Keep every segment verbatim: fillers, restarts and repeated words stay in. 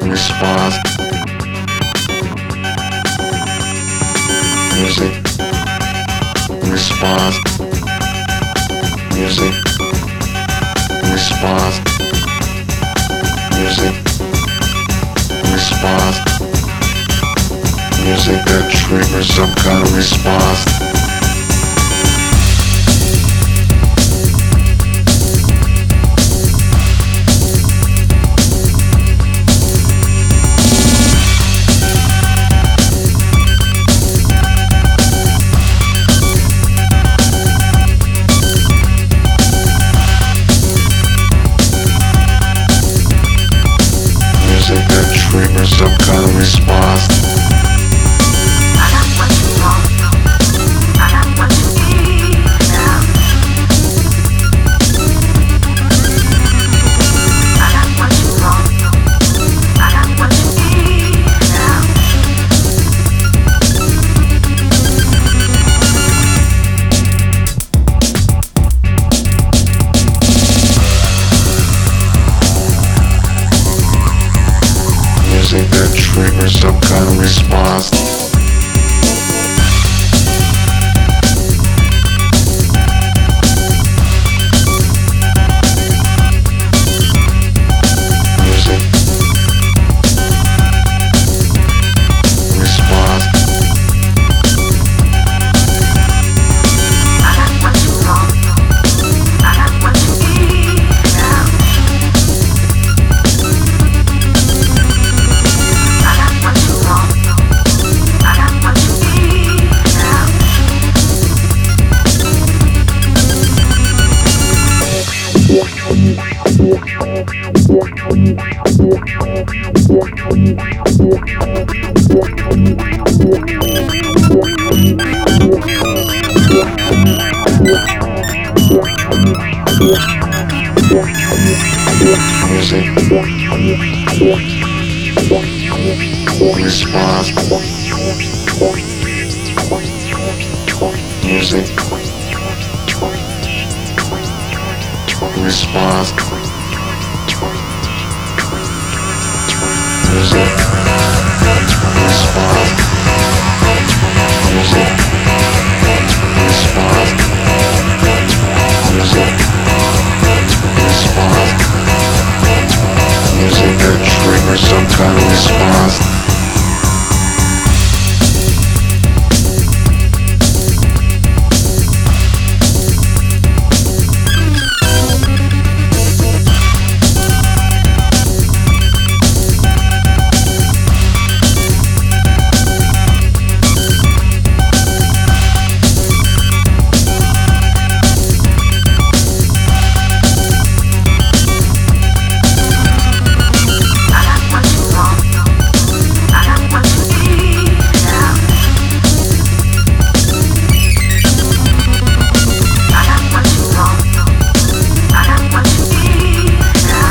response, music, response, music, response, music, response, music that triggers some kind of response. Music that triggers some kind of response. I got what you want. I got what you need now. I got what you want. I got what you need now. Music that triggers some kind of response. Music, response. I got what you want. I got what you need now. I got what you want. I got what you need now. Music, response. Music, response. Music, response. Music, response. Music, response. Music that triggers some kind of response. I got what you want. I got what you need now. I got what you want. I got what you need now.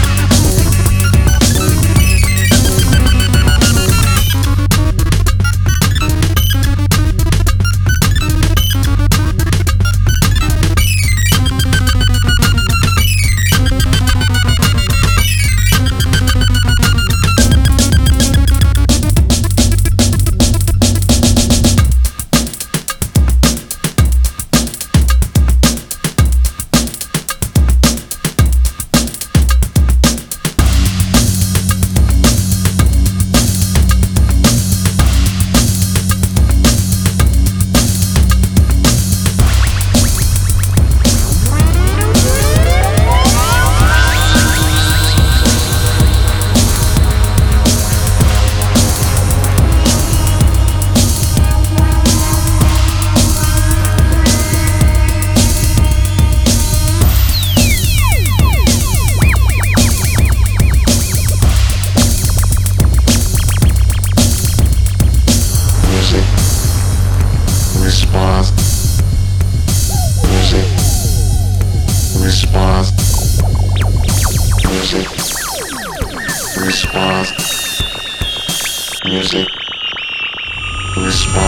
Music, response. Music, response. Music, response. Music, response.